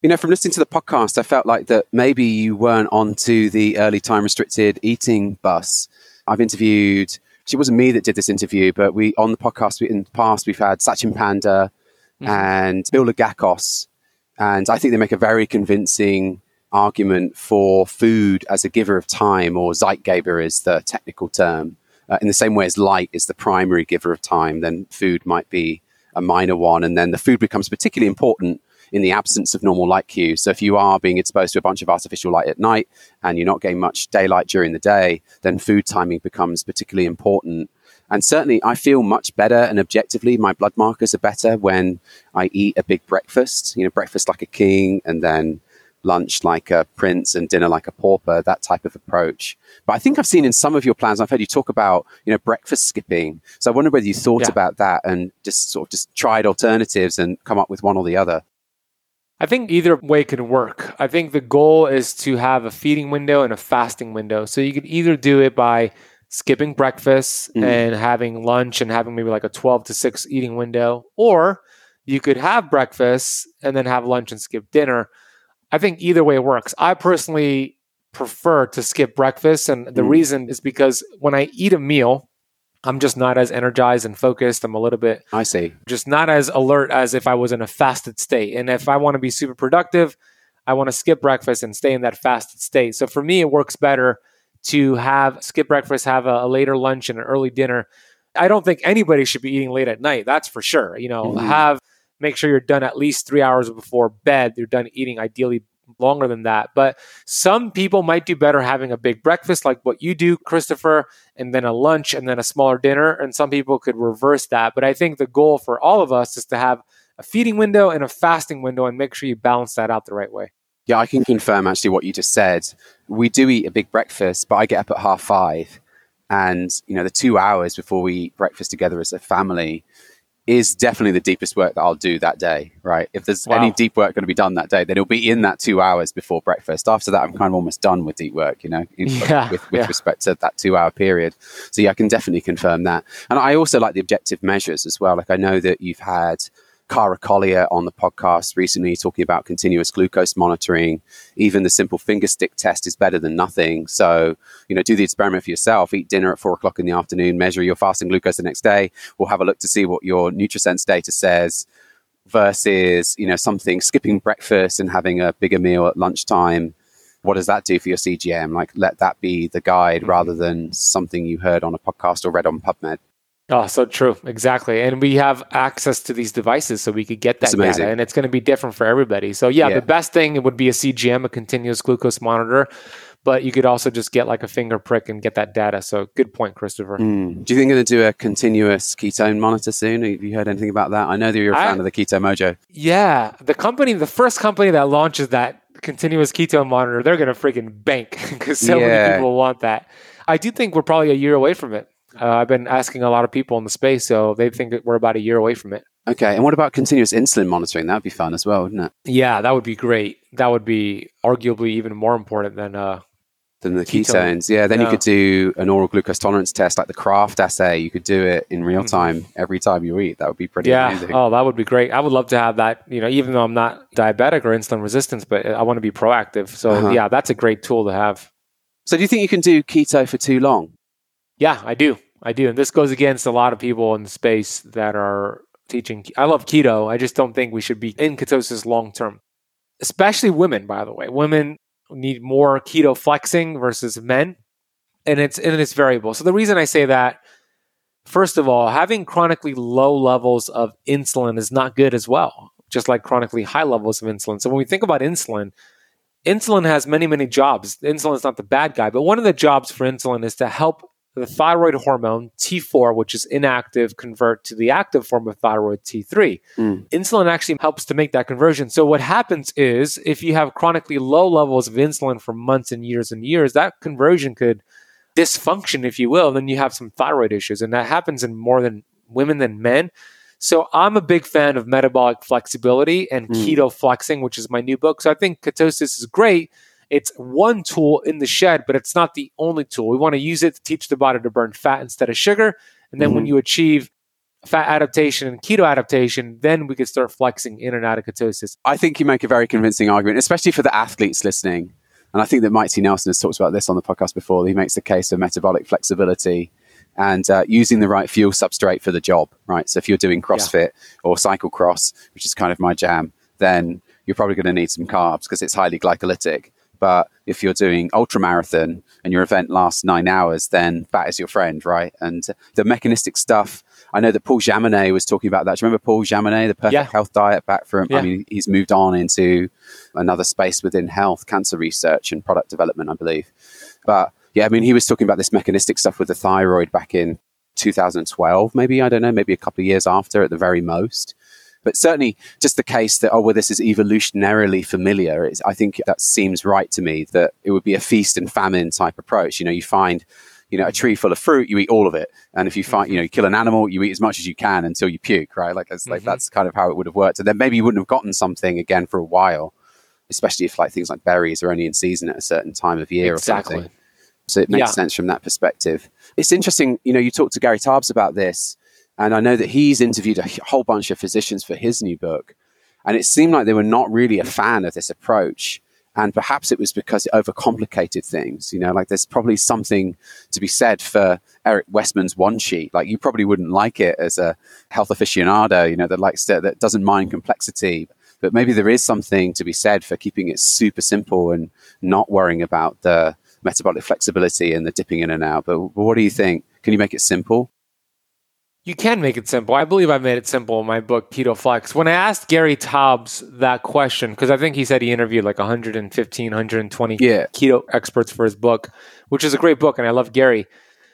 You know, from listening to the podcast, I felt like that maybe you weren't onto the early time restricted eating bus. I've interviewed, it wasn't me that did this interview, but we on the podcast in the past, we've had Sachin Panda mm-hmm. and Bill Lagakos. And I think they make a very convincing argument for food as a giver of time, or Zeitgeber is the technical term. Uh, in the same way as light is the primary giver of time, then food might be a minor one. And then the food becomes particularly important in the absence of normal light cues. So if you are being exposed to a bunch of artificial light at night and you're not getting much daylight during the day, then food timing becomes particularly important. And certainly I feel much better, and objectively my blood markers are better when I eat a big breakfast, you know, breakfast like a king, and then lunch like a prince and dinner like a pauper, that type of approach. But I think I've seen in some of your plans, I've heard you talk about, you know, breakfast skipping. So I wonder whether you thought yeah. about that and just sort of just tried alternatives and come up with one or the other. I think either way could work. I think the goal is to have a feeding window and a fasting window. So you could either do it by skipping breakfast mm. and having lunch and having maybe like a twelve to six eating window, or you could have breakfast and then have lunch and skip dinner. I think either way works. I personally prefer to skip breakfast. And the mm. reason is because when I eat a meal, I'm just not as energized and focused. I'm a little bit, I see, just not as alert as if I was in a fasted state. And if I want to be super productive, I want to skip breakfast and stay in that fasted state. So for me, it works better to have skip breakfast, have a, a later lunch and an early dinner. I don't think anybody should be eating late at night. That's for sure. You know, mm-hmm. have, make sure you're done at least three hours before bed. You're done eating, ideally longer than that. But some people might do better having a big breakfast like what you do, Christopher, and then a lunch and then a smaller dinner. And some people could reverse that. But I think the goal for all of us is to have a feeding window and a fasting window, and make sure you balance that out the right way. Yeah, I can confirm actually what you just said. We do eat a big breakfast, but I get up at half five. And, you know, the two hours before we eat breakfast together as a family is definitely the deepest work that I'll do that day, right? If there's wow. any deep work going to be done that day, then it'll be in that two hours before breakfast. After that, I'm kind of almost done with deep work, you know, in, yeah, with, with yeah. respect to that two hour period. So yeah, I can definitely confirm that. And I also like the objective measures as well. Like I know that you've had Cara Collier on the podcast recently talking about continuous glucose monitoring. Even the simple finger stick test is better than nothing. So, you know, do the experiment for yourself. Eat dinner at four o'clock in the afternoon, measure your fasting glucose the next day. We'll have a look to see what your NutriSense data says versus, you know, something skipping breakfast and having a bigger meal at lunchtime. What does that do for your C G M? Like, let that be the guide mm-hmm. rather than something you heard on a podcast or read on PubMed. Oh, so true. Exactly. And we have access to these devices so we could get that data, and it's going to be different for everybody. So yeah, yeah, the best thing would be a C G M, a continuous glucose monitor, but you could also just get like a finger prick and get that data. So good point, Christopher. Mm. Do you think they're going to do a continuous ketone monitor soon? Have you heard anything about that? I know that you're a fan I, of the Keto Mojo. Yeah. The company, the first company that launches that continuous ketone monitor, they're going to freaking bank because so yeah. many people want that. I do think we're probably a year away from it. Uh, I've been asking a lot of people in the space, so they think that we're about a year away from it. Okay. And what about continuous insulin monitoring? That would be fun as well, wouldn't it? Yeah, that would be great. That would be arguably even more important than uh, than the ketones. ketones. Yeah, then yeah. you could do an oral glucose tolerance test like the Kraft assay. You could do it in real time mm-hmm. every time you eat. That would be pretty yeah. amazing. Oh, that would be great. I would love to have that, you know, even though I'm not diabetic or insulin resistant, but I want to be proactive. So uh-huh. yeah, that's a great tool to have. So do you think you can do keto for too long? Yeah, I do. I do. And this goes against a lot of people in the space that are teaching. I love keto. I just don't think we should be in ketosis long term, especially women, by the way. Women need more keto flexing versus men. And it's, and it's variable. So the reason I say that, first of all, having chronically low levels of insulin is not good as well, just like chronically high levels of insulin. So when we think about insulin, insulin has many, many jobs. Insulin is not the bad guy, but one of the jobs for insulin is to help the thyroid hormone T four, which is inactive, convert to the active form of thyroid T three. Mm. Insulin actually helps to make that conversion. So what happens is if you have chronically low levels of insulin for months and years and years, that conversion could dysfunction, if you will. Then you have some thyroid issues, and that happens in more than women than men. So I'm a big fan of metabolic flexibility and mm. keto flexing, which is my new book. So I think ketosis is great. It's one tool in the shed, but it's not the only tool. We want to use it to teach the body to burn fat instead of sugar. And then mm-hmm. when you achieve fat adaptation and keto adaptation, then we could start flexing in and out of ketosis. I think you make a very convincing argument, especially for the athletes listening. And I think that Mike T. Nelson has talked about this on the podcast before. He makes the case of metabolic flexibility and uh, using the right fuel substrate for the job, right? So if you're doing CrossFit yeah. or cyclocross, which is kind of my jam, then you're probably going to need some carbs because it's highly glycolytic. But if you're doing ultramarathon and your event lasts nine hours, then fat is your friend, right? And the mechanistic stuff, I know that Paul Jaminet was talking about that. Do you remember Paul Jaminet, the Perfect yeah. Health Diet back from, yeah. I mean, he's moved on into another space within health, cancer research and product development, I believe. But yeah, I mean, he was talking about this mechanistic stuff with the thyroid back in two thousand twelve, maybe, I don't know, maybe a couple of years after at the very most. But certainly just the case that, oh, well, this is evolutionarily familiar. It's, I think that seems right to me, that it would be a feast and famine type approach. You know, you find, you know, a tree full of fruit, you eat all of it. And if you find, you know, you kill an animal, you eat as much as you can until you puke, right? Like, it's, like mm-hmm. that's kind of how it would have worked. And then maybe you wouldn't have gotten something again for a while, especially if like things like berries are only in season at a certain time of year exactly. or something. So it makes yeah. sense from that perspective. It's interesting, you know, you talked to Gary Taubes about this. And I know that he's interviewed a whole bunch of physicians for his new book. And it seemed like they were not really a fan of this approach. And perhaps it was because it overcomplicated things. You know, like there's probably something to be said for Eric Westman's one sheet. Like you probably wouldn't like it as a health aficionado, you know, that likes to, that doesn't mind complexity. But maybe there is something to be said for keeping it super simple and not worrying about the metabolic flexibility and the dipping in and out. But, but what do you think? Can you make it simple? You can make it simple. I believe I made it simple in my book, Keto Flex. When I asked Gary Taubes that question, because I think he said he interviewed like one hundred fifteen, one hundred twenty yeah. keto experts for his book, which is a great book, and I love Gary.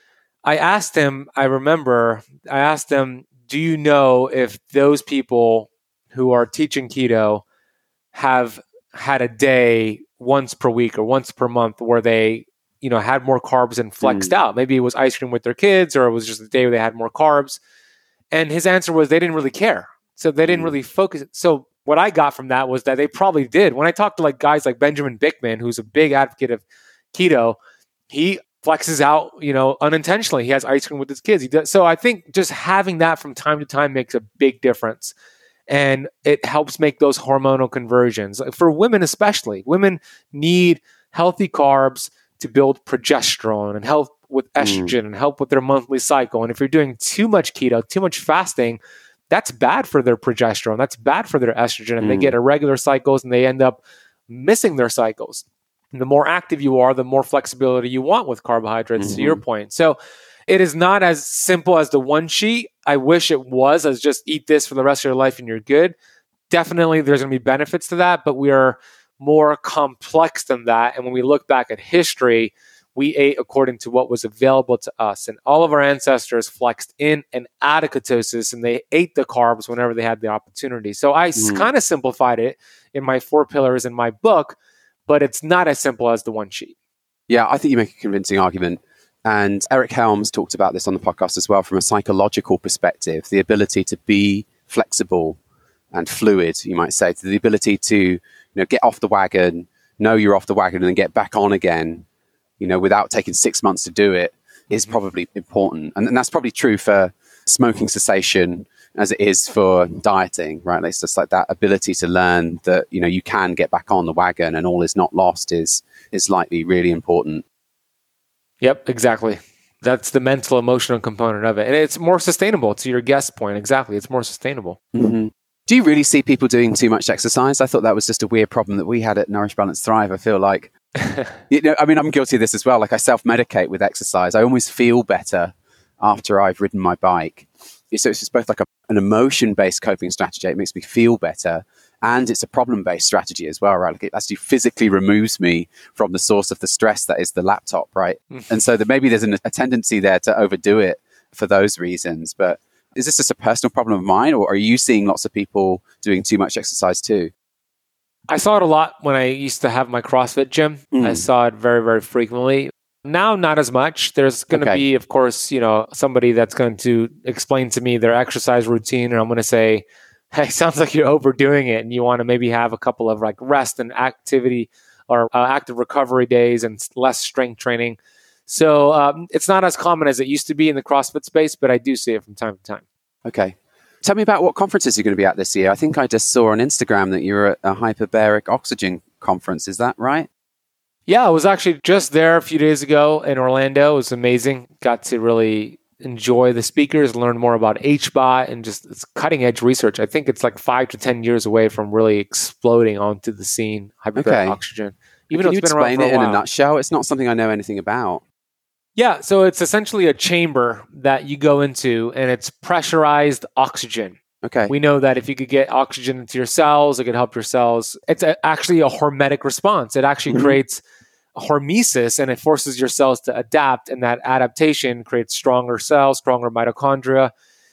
I asked him, I remember, I asked him, do you know if those people who are teaching keto have had a day once per week or once per month where they you know, had more carbs and flexed mm. out? Maybe it was ice cream with their kids, or it was just a day where they had more carbs. And his answer was they didn't really care. So they didn't mm. really focus. So what I got from that was that they probably did. When I talked to like guys like Benjamin Bickman, who's a big advocate of keto, he flexes out, you know, unintentionally. He has ice cream with his kids. He does. So I think just having that from time to time makes a big difference. And it helps make those hormonal conversions. For women especially, women need healthy carbs to build progesterone and help with estrogen mm. and help with their monthly cycle. And if you're doing too much keto, too much fasting, that's bad for their progesterone. That's bad for their estrogen. And mm. they get irregular cycles and they end up missing their cycles. And the more active you are, the more flexibility you want with carbohydrates, mm-hmm. to your point. So it is not as simple as the one sheet. I wish it was as just eat this for the rest of your life and you're good. Definitely there's going to be benefits to that, but we are more complex than that. And when we look back at history, we ate according to what was available to us. And all of our ancestors flexed in and out of ketosis, and they ate the carbs whenever they had the opportunity. So I mm. kind of simplified it in my four pillars in my book, but it's not as simple as the one sheet. Yeah, I think you make a convincing argument. And Eric Helms talked about this on the podcast as well from a psychological perspective, the ability to be flexible and fluid, you might say, to the ability to, you know, get off the wagon, know you're off the wagon, and then get back on again, you know, without taking six months to do it, is probably important. And, and that's probably true for smoking cessation as it is for dieting, right? It's just like that ability to learn that, you know, you can get back on the wagon and all is not lost is is likely really important. Yep, exactly. That's the mental, emotional component of it. And it's more sustainable, to your guest point. Exactly. It's more sustainable. Mm-hmm. Do you really see people doing too much exercise? I thought that was just a weird problem that we had at Nourish, Balance, Thrive. I feel like, you know, I mean, I'm guilty of this as well. Like I self-medicate with exercise. I always feel better after I've ridden my bike. So it's just both like a, an emotion-based coping strategy. It makes me feel better. And it's a problem-based strategy as well, right? Like it actually physically removes me from the source of the stress that is the laptop, right? And so that maybe there's an, a tendency there to overdo it for those reasons. But is this just a personal problem of mine, or are you seeing lots of people doing too much exercise too? I saw it a lot when I used to have my CrossFit gym. Mm. I saw it very, very frequently. Now, not as much. There's going to okay. be, of course, you know, somebody that's going to explain to me their exercise routine, and I'm going to say, hey, sounds like you're overdoing it, and you want to maybe have a couple of like rest and activity or uh, active recovery days and less strength training. So um, it's not as common as it used to be in the CrossFit space, but I do see it from time to time. Okay. Tell me about what conferences you're going to be at this year. I think I just saw on Instagram that you were at a hyperbaric oxygen conference. Is that right? Yeah, I was actually just there a few days ago in Orlando. It was amazing. Got to really enjoy the speakers, learn more about H B O T and just it's cutting edge research. I think it's like five to ten years away from really exploding onto the scene, hyperbaric Okay. oxygen. Even Can though you it's been around explain for a it in while. a nutshell? It's not something I know anything about. Yeah, so it's essentially a chamber that you go into and it's pressurized oxygen. Okay. We know that if you could get oxygen into your cells, it could help your cells. It's a, actually a hormetic response. It actually Mhm. creates a hormesis and it forces your cells to adapt, and that adaptation creates stronger cells, stronger mitochondria.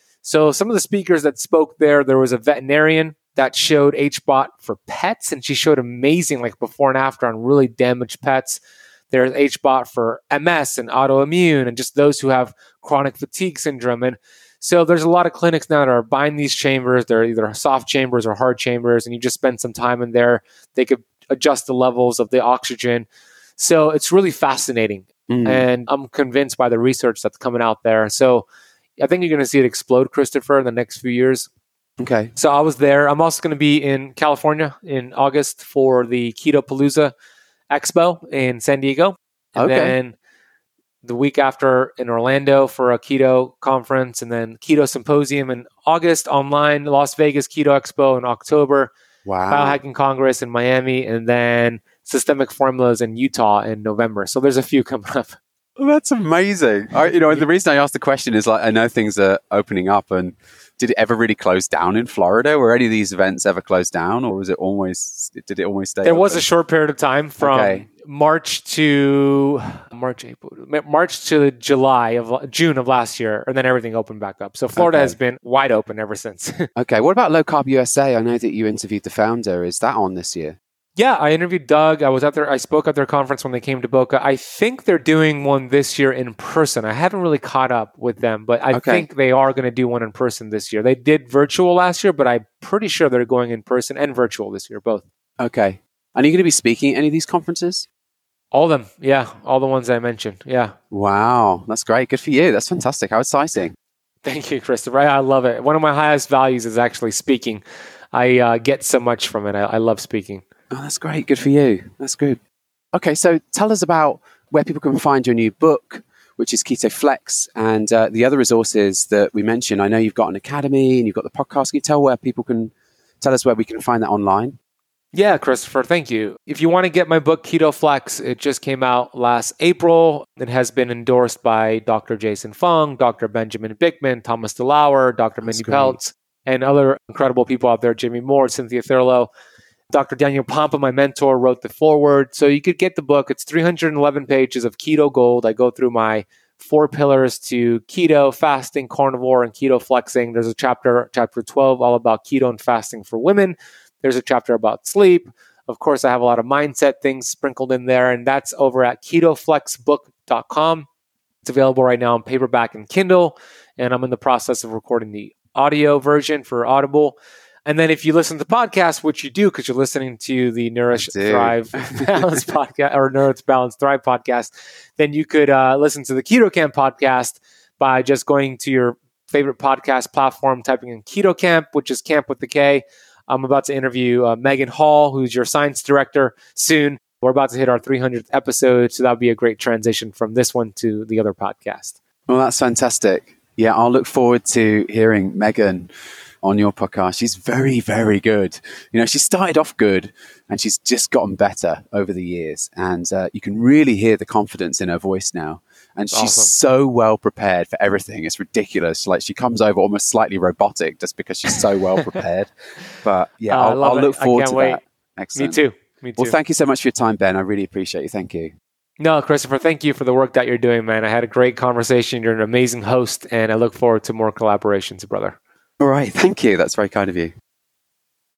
So some of the speakers that spoke there, there was a veterinarian that showed H B O T for pets, and she showed amazing like before and after on really damaged pets. There's H B O T for M S and autoimmune and just those who have chronic fatigue syndrome. And so there's a lot of clinics now that are buying these chambers. They're either soft chambers or hard chambers, and you just spend some time in there. They could adjust the levels of the oxygen. So it's really fascinating. Mm. And I'm convinced by the research that's coming out there. So I think you're going to see it explode, Christopher, in the next few years. Okay. So I was there. I'm also going to be in California in August for the Keto Palooza Expo in San Diego. And Okay. then the week after in Orlando for a keto conference, and then Keto Symposium in August online, Las Vegas Keto Expo in October, Wow. Biohacking Congress in Miami, and then Systemic Formulas in Utah in November. So there's a few coming up. That's amazing. I, you know, the reason I asked the question is like I know things are opening up, and did it ever really close down in Florida? Were any of these events ever closed down, or was it always? Did it always stay? There was open? a short period of time from Okay. March to March, April, March to July of June of last year, and then everything opened back up. So Florida Okay. has been wide open ever since. Okay. What about Low Carb U S A? I know that you interviewed the founder. Is that on this year? Yeah, I interviewed Doug. I was at their, I spoke at their conference when they came to Boca. I think they're doing one this year in person. I haven't really caught up with them, but I Okay. think they are going to do one in person this year. They did virtual last year, but I'm pretty sure they're going in person and virtual this year, both. Okay. And are you going to be speaking at any of these conferences? All of them. Yeah, all the ones I mentioned. Yeah. Wow. That's great. Good for you. That's fantastic. How exciting. Thank you, Christopher. I, I love it. One of my highest values is actually speaking. I uh, get so much from it. I, I love speaking. Oh, that's great. Good for you. That's good. Okay, so tell us about where people can find your new book, which is Keto Flex, and uh, the other resources that we mentioned. I know you've got an academy and you've got the podcast. Can you tell where people can tell us where we can find that online? Yeah, Christopher, thank you. If you want to get my book, Keto Flex, it just came out last April. It has been endorsed by Doctor Jason Fung, Doctor Benjamin Bickman, Thomas DeLauer, Doctor That's Mindy great. Peltz, and other incredible people out there, Jimmy Moore, Cynthia Thurlow. Doctor Daniel Pompa, my mentor, wrote the foreword. So you could get the book. It's three hundred eleven pages of keto gold. I go through my four pillars to keto, fasting, carnivore, and keto flexing. There's a chapter, chapter twelve, all about keto and fasting for women. There's a chapter about sleep. Of course, I have a lot of mindset things sprinkled in there, and that's over at keto flex book dot com. It's available right now on paperback and Kindle, and I'm in the process of recording the audio version for Audible. And then if you listen to podcasts, which you do because you're listening to the Nourish, I do. Thrive, Balance podcast or Nourish, Balance, Thrive podcast, then you could uh, listen to the Keto Camp podcast by just going to your favorite podcast platform, typing in Keto Camp, which is Camp with the K. I'm about to interview uh, Megan Hall, who's your science director, soon. We're about to hit our three hundredth episode, so that'll be a great transition from this one to the other podcast. Well, that's fantastic. Yeah, I'll look forward to hearing Megan on your podcast. She's very, very good. You know, she started off good and she's just gotten better over the years. And uh, you can really hear the confidence in her voice now. And she's Awesome. so well prepared for everything. It's ridiculous. Like she comes over almost slightly robotic just because she's so well prepared. But yeah, Uh, I I'll, love I'll it. look I forward can't to wait. that. Excellent. Me too. Me too. Well, thank you so much for your time, Ben. I really appreciate you. Thank you. No, Christopher, thank you for the work that you're doing, man. I had a great conversation. You're an amazing host, and I look forward to more collaborations, brother. All right. Thank you. That's very kind of you.